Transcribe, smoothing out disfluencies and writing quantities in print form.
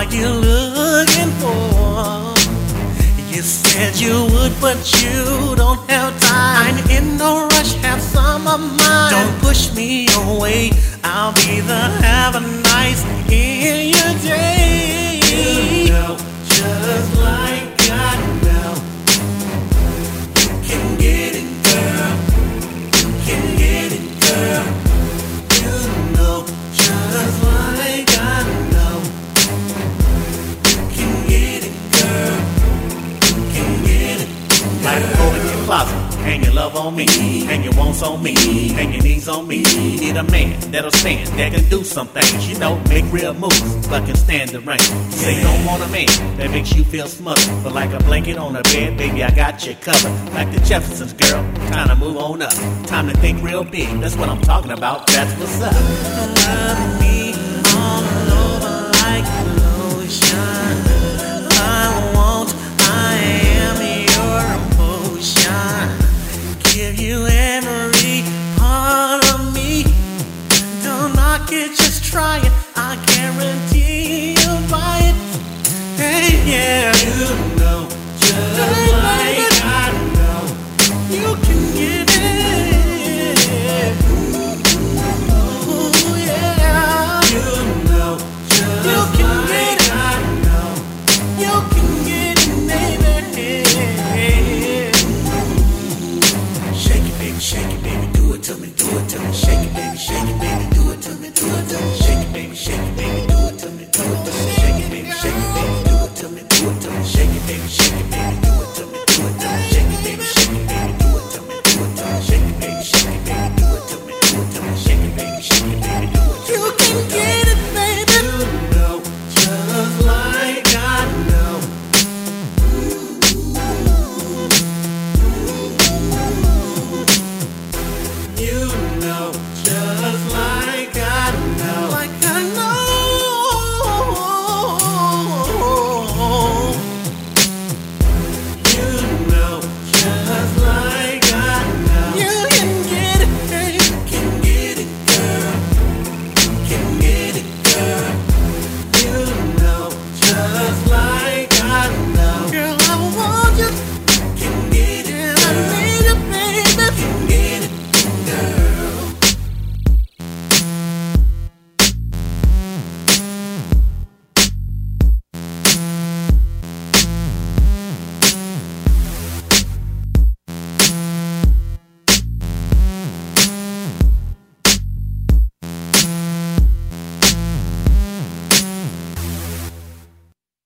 you looking for? You said you would, but you don't have time. In no rush, have some of mine. Don't push me away. I'll be the have a nice in your day. You know, just like I know, you can get it, girl. You can get it, girl. You know, just like I know, you can get it, girl. Like a coat in your closet, hang your love on me, hang your wants on me, hang your knees on me. You need a man that'll stand, that can do some things, you know, make real moves, but can stand the rain. Say you don't want a man that makes you feel smothered, but like a blanket on a bed, baby, I got you covered. Like the Jeffersons, girl, time to move on up. Time to think real big, that's what I'm talking about, that's what's up. Love me.